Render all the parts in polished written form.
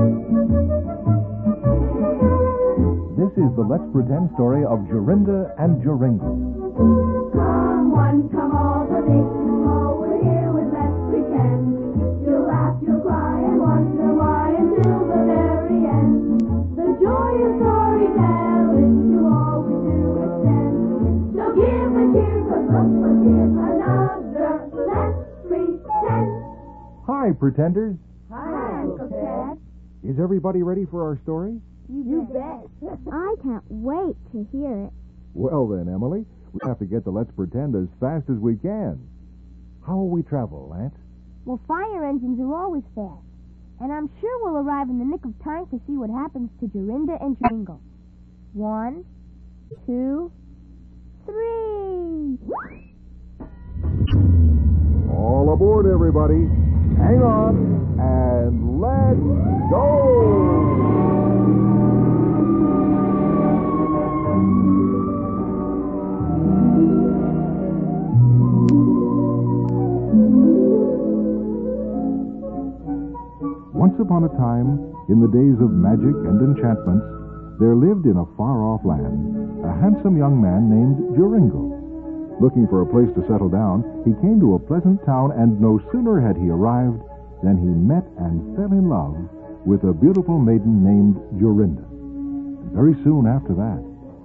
This is the Let's Pretend story of Jorinda and Joringel. Come one, come all, the big and small, we're here with Let's Pretend. You'll laugh, you'll cry, and wonder why until the very end. The joy of storytelling to all we do extend. So give a cheer, 'cause look what's here, another Let's Pretend. Hi, pretenders. Hi, Uncle Ted. Is everybody ready for our story? You bet. I can't wait to hear it. Well then, Emily, we have to get to Let's Pretend as fast as we can. How will we travel, Lance? Well, fire engines are always fast. And I'm sure we'll arrive in the nick of time to see what happens to Jorinda and Joringel. 1, 2, 3. All aboard, everybody. Hang on, and let's go! Once upon a time, in the days of magic and enchantments, there lived in a far-off land a handsome young man named Joringel. Looking for a place to settle down, he came to a pleasant town, and no sooner had he arrived than he met and fell in love with a beautiful maiden named Jorinda. And very soon after that,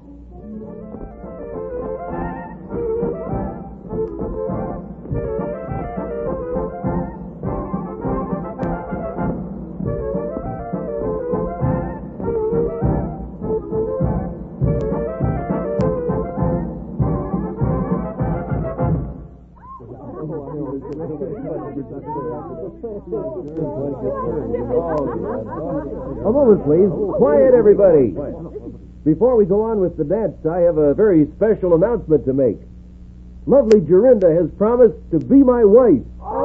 A moment, please. Quiet, everybody. Before we go on with the dance, I have a very special announcement to make. Lovely Jorinda has promised to be my wife.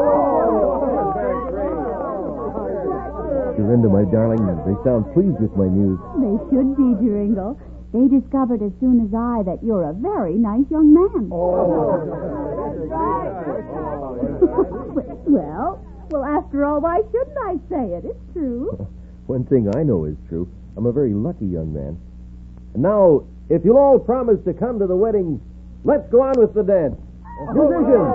Jorinda, my darling, they sound pleased with my news. They should be, Joringel. They discovered as soon as I that you're a very nice young man. Well, after all, why shouldn't I say it? It's true. One thing I know is true. I'm a very lucky young man. And now, if you'll all promise to come to the wedding, let's go on with the dance. Musicians!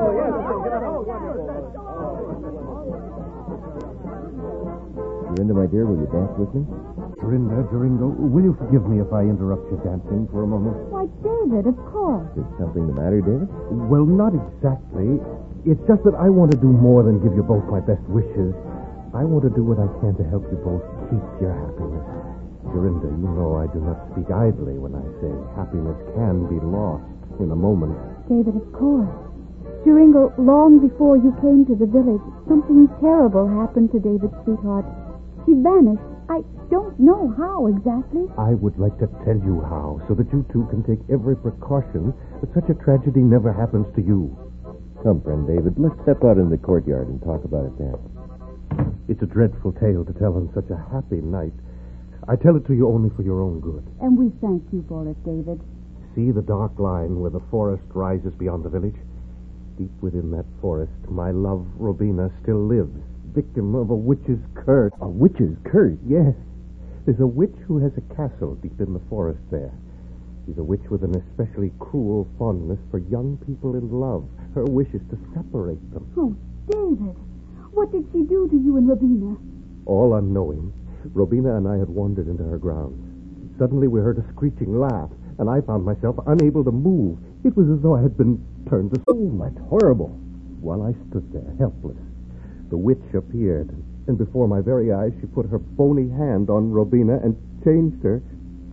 Jorinda, my dear, will you dance with me? Jorinda, Joringel, will you forgive me if I interrupt your dancing for a moment? Why, David, of course. Is something the matter, David? Well, not exactly. It's just that I want to do more than give you both my best wishes. I want to do what I can to help you both keep your happiness. Jorinda, you know I do not speak idly when I say happiness can be lost in a moment. David, of course. Joringel, long before you came to the village, something terrible happened to David's sweetheart. She vanished. I don't know how exactly. I would like to tell you how, so that you two can take every precaution that such a tragedy never happens to you. Come, friend David, let's step out in the courtyard and talk about it there. It's a dreadful tale to tell on such a happy night. I tell it to you only for your own good. And we thank you for it, David. See the dark line where the forest rises beyond the village? Deep within that forest, my love, Robina, still lives, victim of a witch's curse. A witch's curse? Yes. There's a witch who has a castle deep in the forest there. She's a witch with an especially cruel fondness for young people in love. Her wish is to separate them. Oh, David, what did she do to you and Robina? All unknowing, Robina and I had wandered into her grounds. Suddenly we heard a screeching laugh, and I found myself unable to move. It was as though I had been turned to stone. That's horrible. While I stood there, helpless, the witch appeared, and before my very eyes she put her bony hand on Robina and changed her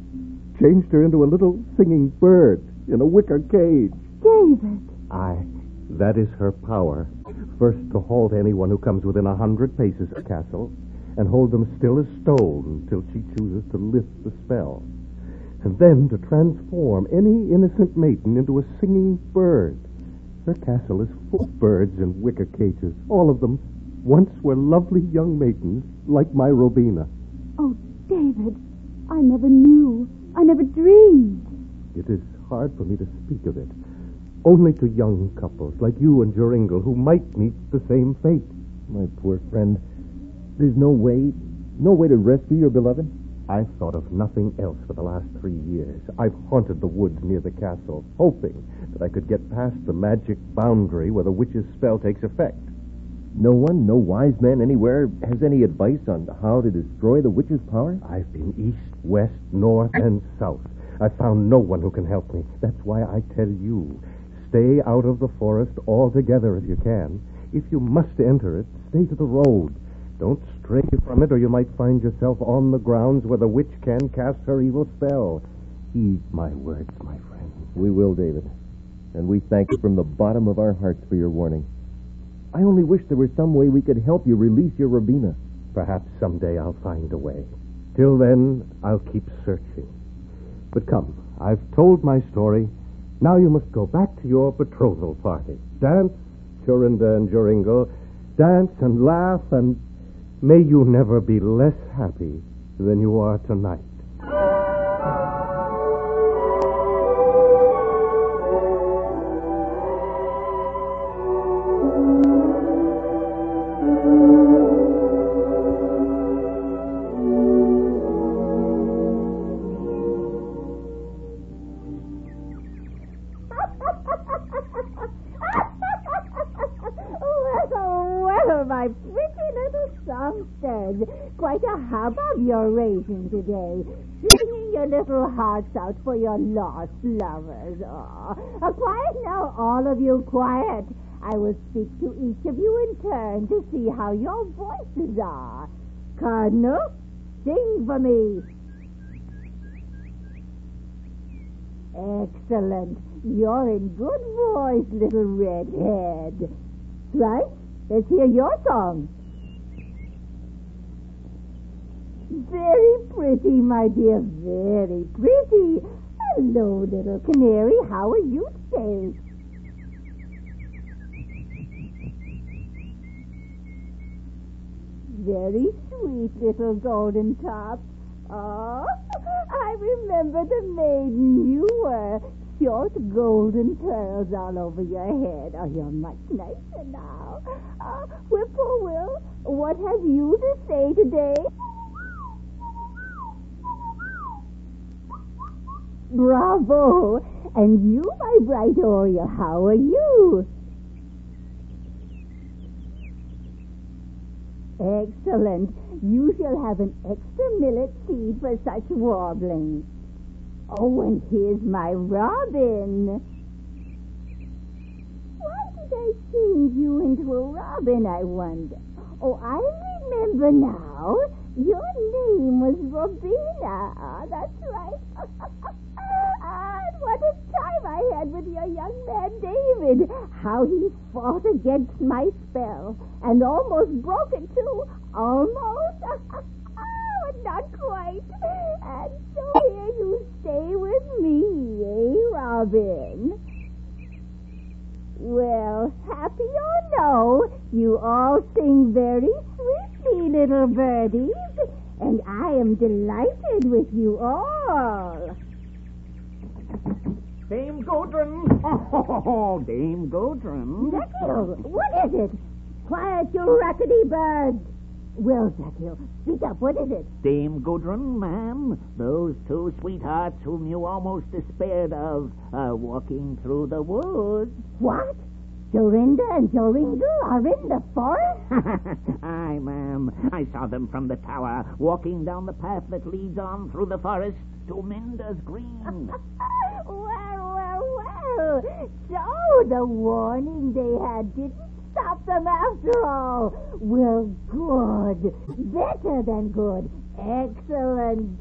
into a little singing bird in a wicker cage. David! Aye, that is her power. First to halt anyone who comes within 100 paces of the castle, and hold them still as stone until she chooses to lift the spell. And then to transform any innocent maiden into a singing bird. Her castle is full of birds in wicker cages. All of them once were lovely young maidens like my Robina. Oh, David, I never knew. I never dreamed. It is hard for me to speak of it. Only to young couples like you and Joringel who might meet the same fate. My poor friend, there's no way No way to rescue your beloved? I've thought of nothing else for the last 3 years. I've haunted the woods near the castle, hoping that I could get past the magic boundary where the witch's spell takes effect. No one, no wise man anywhere has any advice on how to destroy the witch's power? I've been east, west, north, and south. I've found no one who can help me. That's why I tell you, stay out of the forest altogether if you can. If you must enter it, stay to the road. Don't stray from it, or you might find yourself on the grounds where the witch can cast her evil spell. Heed my words, my friend. We will, David. And we thank you from the bottom of our hearts for your warning. I only wish there was some way we could help you release your Robina. Perhaps someday I'll find a way. Till then, I'll keep searching. But come, I've told my story. Now you must go back to your betrothal party. Dance, Jorinda and Joringel. Dance and laugh, and may you never be less happy than you are tonight. Well, my pretty little songsters, quite a hubbub you're raising today, singing your little hearts out for your lost lovers. Quiet now, all of you, quiet. I will speak to each of you in turn to see how your voices are. Cardinal, sing for me. Excellent. You're in good voice, little redhead. Right? Let's hear your song. Very pretty, my dear, very pretty. Hello, little canary. How are you today? Very sweet little golden top. Oh, I remember the maiden you were. Short golden curls all over your head. Oh, you're much nicer now. Whippoorwill, what have you to say today? Bravo! And you, my bright Oriole, how are you? Excellent. You shall have an extra millet seed for such warbling. Oh, and here's my robin. Why did I change you into a robin, I wonder? Oh, I remember now. Your name was Robina. Ah, that's right. And what a time I had with your young man, David. How he fought against my spell and almost broke it, too. Almost. But not quite. And so here you stay with me, eh, Robin? Well, happy or no, you all sing very sweetly, little birdies, and I am delighted with you all. Dame Gudrun! Oh, Dame Gudrun! Zaccheo, what is it? Quiet, you rackety bird. Well, Zaccheo, speak up. What is it? Dame Gudrun, ma'am, those two sweethearts whom you almost despaired of are walking through the woods. What? Jorinda and Joringel are in the forest? Aye, ma'am. I saw them from the tower, walking down the path that leads on through the forest to Minda's Green. Well. So the warning they had didn't stop them after all. Well, good. Better than good. Excellent.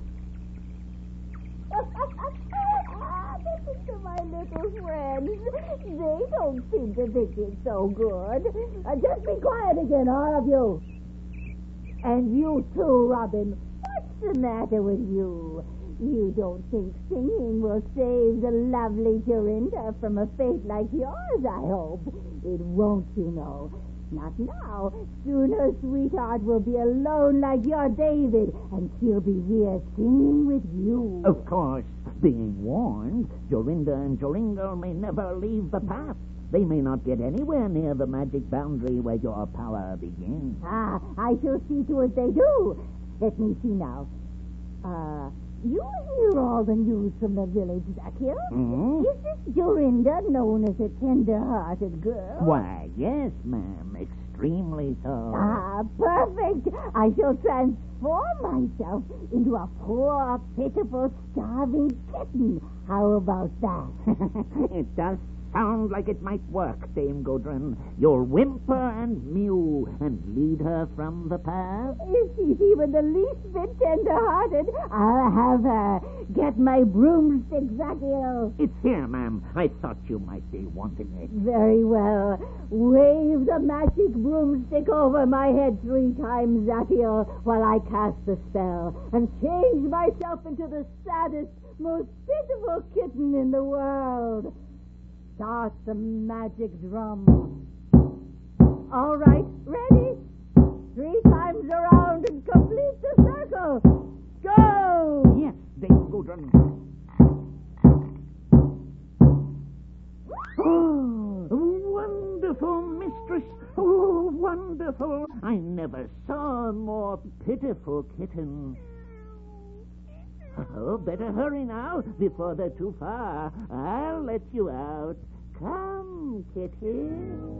Listen to my little friends. They don't seem to think it's so good. Just be quiet again, all of you. And you too, Robin. What's the matter with you? You don't think singing will save the lovely Jorinda from a fate like yours, I hope. It won't, you know. Not now. Soon her sweetheart will be alone like your David, and she'll be here singing with you. Of course, being warned, Jorinda and Joringel may never leave the path. They may not get anywhere near the magic boundary where your power begins. I shall see to it they do. Let me see now. You hear all the news from the village, Zacchaeus? Hmm? Is this Jorinda known as a tender-hearted girl? Why, yes, ma'am. Extremely so. Ah, perfect. I shall transform myself into a poor, pitiful, starving kitten. How about that? It does sound like it might work, Dame Gudrun. You'll whimper and mew and lead her from the path. If she's even the least bit tender-hearted, I'll have her. Get my broomstick, Zacchaeus. It's here, ma'am. I thought you might be wanting it. Very well. Wave the magic broomstick over my head 3 times, Zacchaeus, while I cast the spell and change myself into the saddest, most pitiful kitten in the world. Start the magic drum. All right, ready? 3 times around and complete the circle. Go! Yes, Dame Gudrun. Oh, wonderful, mistress. Oh, wonderful. I never saw a more pitiful kitten. Oh, better hurry now before they're too far. I'll let you out. Come, kitty.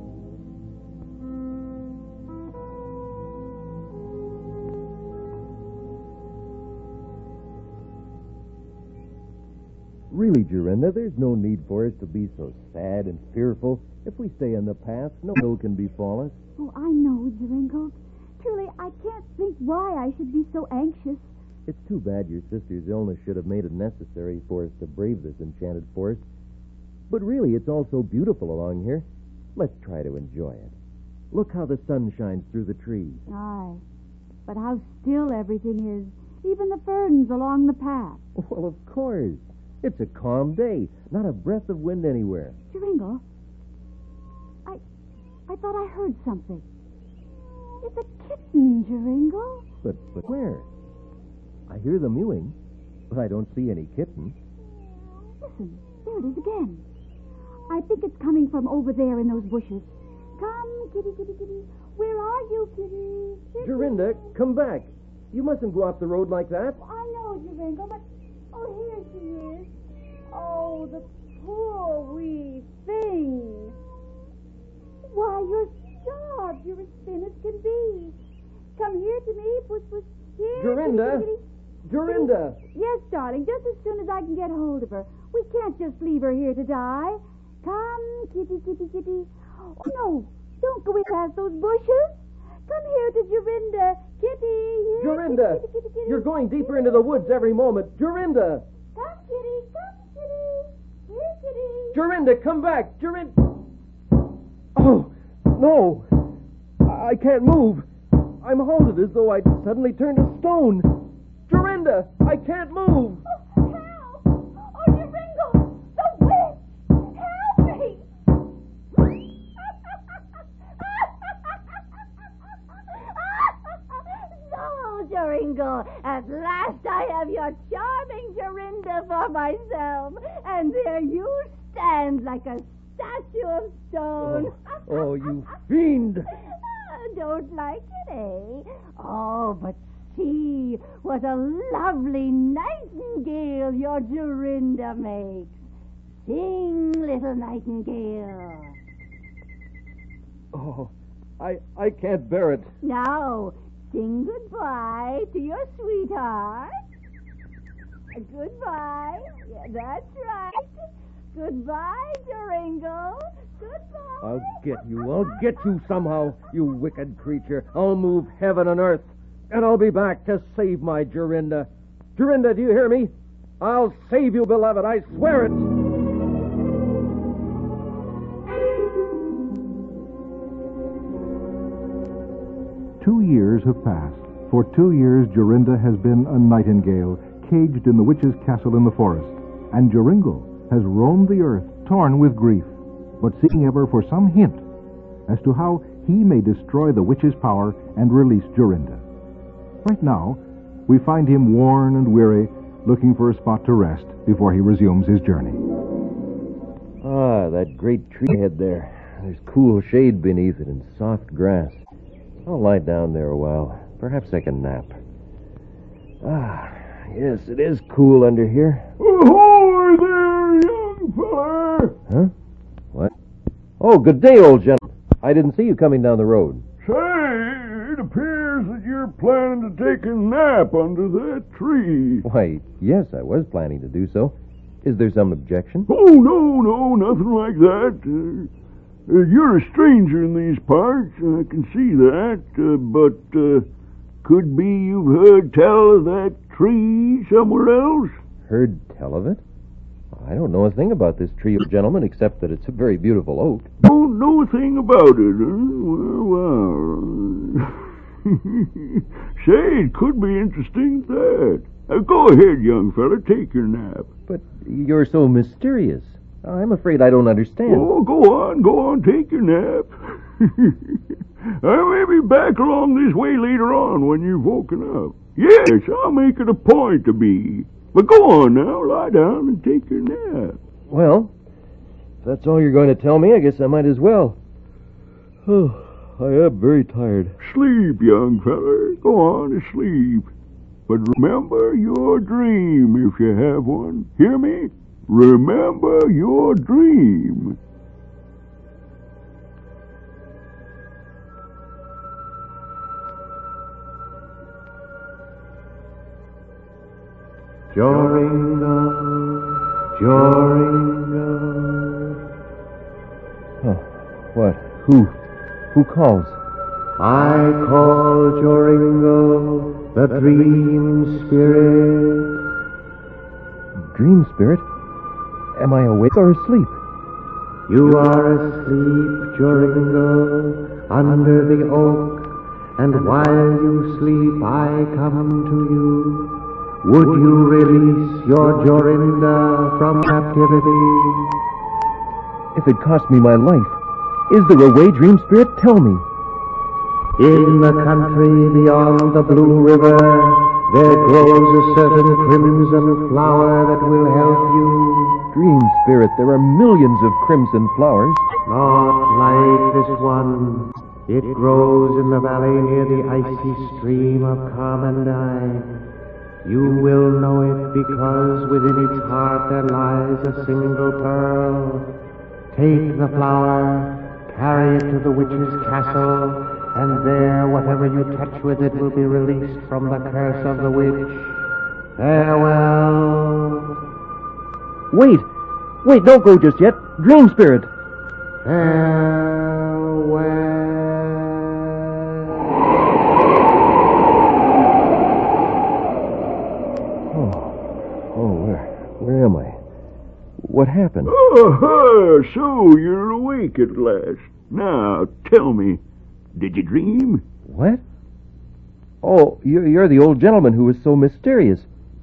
Really, Jorinda, there's no need for us to be so sad and fearful. If we stay on the path, no ill can befall us. Oh, I know, Joringel. Truly, I can't think why I should be so anxious. It's too bad your sister's illness should have made it necessary for us to brave this enchanted forest. But really, it's all so beautiful along here. Let's try to enjoy it. Look how the sun shines through the trees. Aye, but how still everything is. Even the ferns along the path. Well, of course. It's a calm day. Not a breath of wind anywhere. Joringel, I thought I heard something. It's a kitten, Joringel. But where? I hear the mewing, but I don't see any kitten. Listen, there it is again. I think it's coming from over there in those bushes. Come, kitty, kitty, kitty. Where are you, kitty? Jorinda, come back. You mustn't go off the road like that. I know, Joringel, but... Oh, here she is. Oh, the poor wee thing. Why, you're starved. You're as thin as can be. Come here to me, puss, puss. Here, Jorinda! kitty, kitty. Jorinda! Yes, darling, just as soon as I can get hold of her. We can't just leave her here to die. Come, kitty, kitty, kitty. Oh, no, don't go in past those bushes. Come here to Jorinda. Kitty, here. Jorinda! Kitty, kitty, kitty. You're going deeper into the woods every moment. Jorinda! Come, kitty, Here, kitty. Jorinda, come back! Jorinda! Oh, no! I can't move. I'm halted as though I'd suddenly turned to stone. Jorinda, I can't move. Oh, help! Oh, Joringel! The witch! Help me! So, Joringel, at last I have your charming Jorinda for myself. And there you stand like a statue of stone. Oh, you fiend! Don't like it, eh? Oh, but see what a lovely nightingale your Jorinda makes. Sing, little nightingale. Oh, I can't bear it. Now, sing goodbye to your sweetheart. Goodbye. Yeah, that's right. Goodbye, Joringel. Goodbye. I'll get you somehow, you wicked creature. I'll move heaven and earth, and I'll be back to save my Jorinda. Jorinda, do you hear me? I'll save you, beloved, I swear it. 2 years have passed. For 2 years, Jorinda has been a nightingale, caged in the witch's castle in the forest. And Joringel has roamed the earth, torn with grief, but seeking ever for some hint as to how he may destroy the witch's power and release Jorinda. Right now, we find him worn and weary, looking for a spot to rest before he resumes his journey. Ah, that great tree ahead there. There's cool shade beneath it and soft grass. I'll lie down there a while. Perhaps I can nap. Ah, yes, it is cool under here. Ahoy there, young feller! Huh? What? Oh, good day, old gentleman. I didn't see you coming down the road. Say, it appears that you're planning to take a nap under that tree. Why, yes, I was planning to do so. Is there some objection? Oh, no, nothing like that. You're a stranger in these parts, I can see that, but could be you've heard tell of that tree somewhere else? Heard tell of it? I don't know a thing about this tree, old gentleman, except that it's a very beautiful oak. Don't know a thing about it, huh? Well. Say, it could be interesting, that. Go ahead, young fella, take your nap. But you're so mysterious. I'm afraid I don't understand. Oh, go on, take your nap. I may be back along this way later on when you've woken up. Yes, I'll make it a point to be. But go on now, lie down and take your nap. Well, if that's all you're going to tell me, I guess I might as well. Oh, I am very tired. Sleep, young feller. Go on to sleep. But remember your dream if you have one. Hear me? Remember your dream. Joringa, Joringa. Oh, what? Who calls? I call Joringa, the dream spirit. Dream spirit? Am I awake or asleep? You are asleep, Joringa, under the oak, and while you sleep I come to you. Would you release your Jorinda from captivity? If it cost me my life, is there a way, dream spirit? Tell me. In the country beyond the Blue River, there grows a certain crimson flower that will help you. Dream spirit, there are millions of crimson flowers. Not like this one. It grows in the valley near the icy stream of Carmandine. You will know it because within its heart there lies a single pearl. Take the flower, carry it to the witch's castle, and there whatever you touch with it will be released from the curse of the witch. Farewell. Wait, don't go just yet. Dream spirit. Farewell. Where am I? What happened? Oh, so you're awake at last. Now, tell me, did you dream? What? Oh, you're the old gentleman who was so mysterious.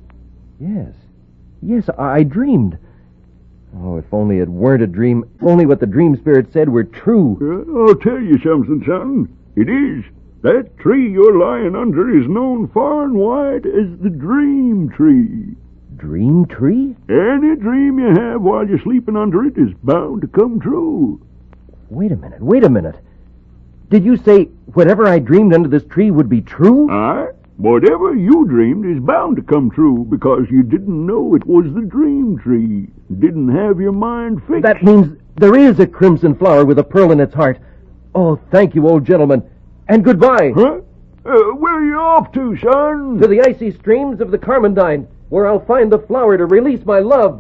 Yes, I dreamed. Oh, if only it weren't a dream. If only what the dream spirit said were true. I'll tell you something, son. It is. That tree you're lying under is known far and wide as the dream tree. Dream tree? Any dream you have while you're sleeping under it is bound to come true. Wait a minute. Did you say whatever I dreamed under this tree would be true? Aye. Whatever you dreamed is bound to come true because you didn't know it was the dream tree. Didn't have your mind fixed. That means there is a crimson flower with a pearl in its heart. Oh, thank you, old gentleman. And goodbye. Huh? Where are you off to, son? To the icy streams of the Carmandine, where I'll find the flower to release my love.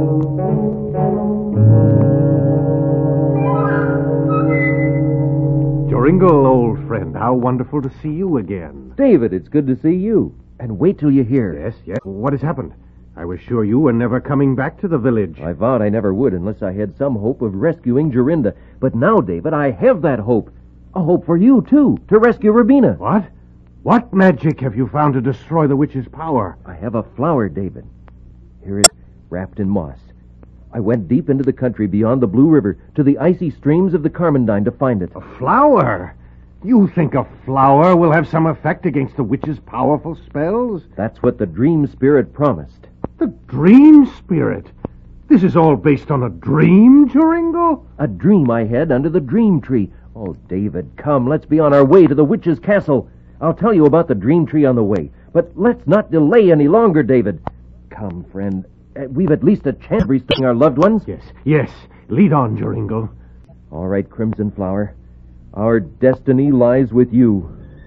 Joringel, old friend, how wonderful to see you again. David, it's good to see you. And wait till you hear. Yes. What has happened? I was sure you were never coming back to the village. I vowed I never would unless I had some hope of rescuing Jorinda. But now, David, I have that hope. A hope for you, too, to rescue Rubina. What? What magic have you found to destroy the witch's power? I have a flower, David. Here it is, wrapped in moss. I went deep into the country beyond the Blue River to the icy streams of the Carmandine to find it. A flower? You think a flower will have some effect against the witch's powerful spells? That's what the dream spirit promised. The dream spirit? This is all based on a dream, Joringel? A dream I had under the dream tree. Oh, David, come, let's be on our way to the witch's castle. I'll tell you about the dream tree on the way. But let's not delay any longer, David. Come, friend. We've at least a chance of restoring our loved ones. Yes. Lead on, Joringel. All right, Crimson Flower. Our destiny lies with you.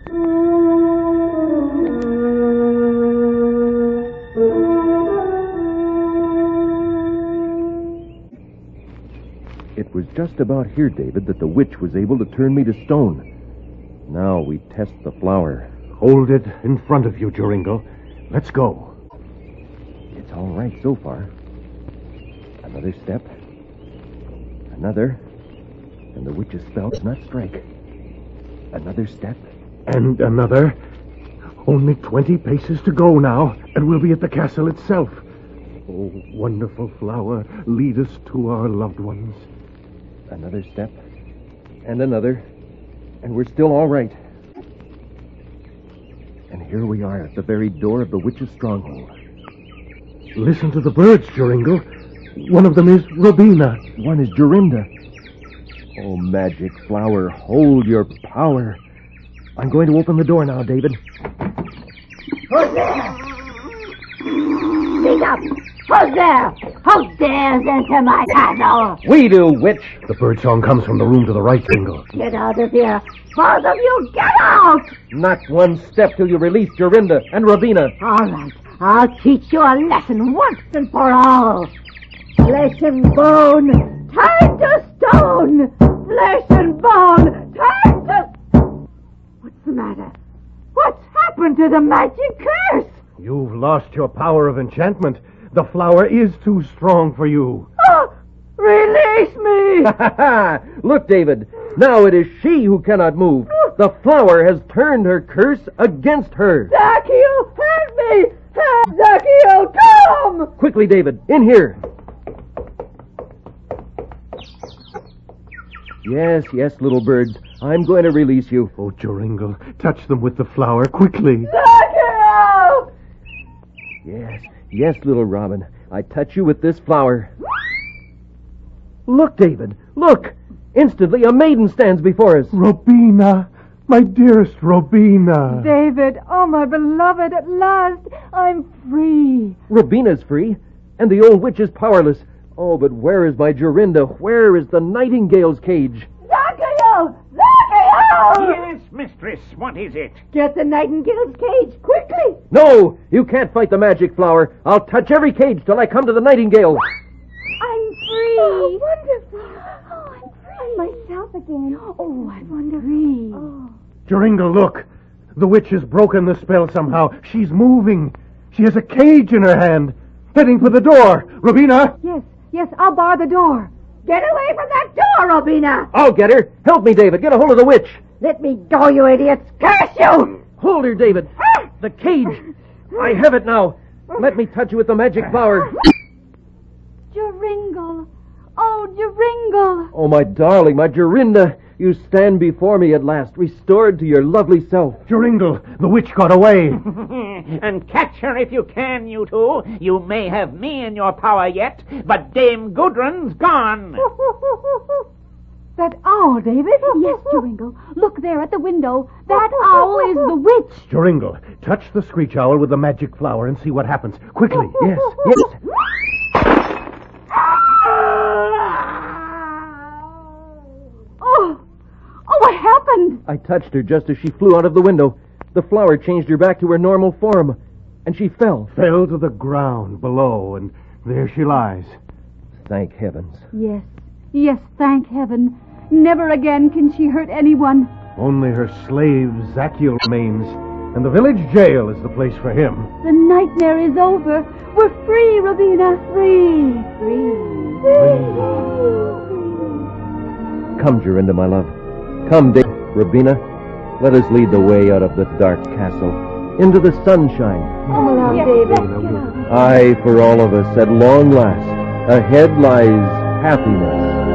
It was just about here, David, that the witch was able to turn me to stone. Now we test the flower. Hold it in front of you, Joringel. Let's go. It's all right so far. Another step. Another. And the witch's spell does not strike. Another step. And another. Only 20 paces to go now, and we'll be at the castle itself. Oh, wonderful flower, lead us to our loved ones. Another step. And another. And we're still all right. And here we are at the very door of the witch's stronghold. Listen to the birds, Joringel. One of them is Robina. One is Jorinda. Oh, magic flower, hold your power. I'm going to open the door now, David. Who's there? Speak up! Who's there? Who dares enter my castle? We do, witch. The birdsong comes from the room to the right, Joringel. Get out of here! Both of you, get out! Not one step till you release Jorinda and Robina. All right, I'll teach you a lesson once and for all. Flesh and bone, turn to stone! Flesh and bone, turn to... What's the matter? What's happened to the magic curse? You've lost your power of enchantment. The flower is too strong for you. Oh, release me! Look, David. Now it is she who cannot move. The flower has turned her curse against her. Zaccheo, help me! Help, Zaccheo, come! Quickly, David, in here. Yes, little birds. I'm going to release you. Oh, Joringel, touch them with the flower, quickly. Zaccheo! Yes, little Robin. I touch you with this flower. Look, David, look! Instantly, a maiden stands before us. Robina, my dearest Robina. David, oh, my beloved, at last I'm free. Robina's free, and the old witch is powerless. Oh, but where is my Jorinda? Where is the nightingale's cage? Zaccheo! Zaccheo! Yes, mistress, what is it? Get the nightingale's cage, quickly! No, you can't fight the magic flower. I'll touch every cage till I come to the nightingale. I'm free. Oh, wonderful. Oh, I'm free. I'm myself again. Oh, I'm Free. Oh. Joringel, look. The witch has broken the spell somehow. She's moving. She has a cage in her hand, heading for the door. Robina? Yes, I'll bar the door. Get away from that door, Robina! I'll get her. Help me, David. Get a hold of the witch. Let me go, you idiots! Curse you! Hold her, David. The cage. I have it now. Let me touch you with the magic flower. Joringel. Oh, Joringel. Oh, my darling, my Jorinda. You stand before me at last, restored to your lovely self. Joringel, the witch got away. And catch her if you can, you two. You may have me in your power yet, but Dame Gudrun's gone. That owl, David? Yes, Joringel. Look there at the window. That owl is the witch. Joringel, touch the screech owl with the magic flower and see what happens. Quickly. Yes. Oh, what happened? I touched her just as she flew out of the window. The flower changed her back to her normal form, and she fell. Fell to the ground below, and there she lies. Thank heavens. Yes, thank heaven. Never again can she hurt anyone. Only her slave Zaccheo remains, and the village jail is the place for him. The nightmare is over. We're free, Robina. Free. Come, Jorinda, my love. Come, Robina. Let us lead the way out of the dark castle, into the sunshine. Come along, David. Aye, for all of us, at long last, ahead lies happiness.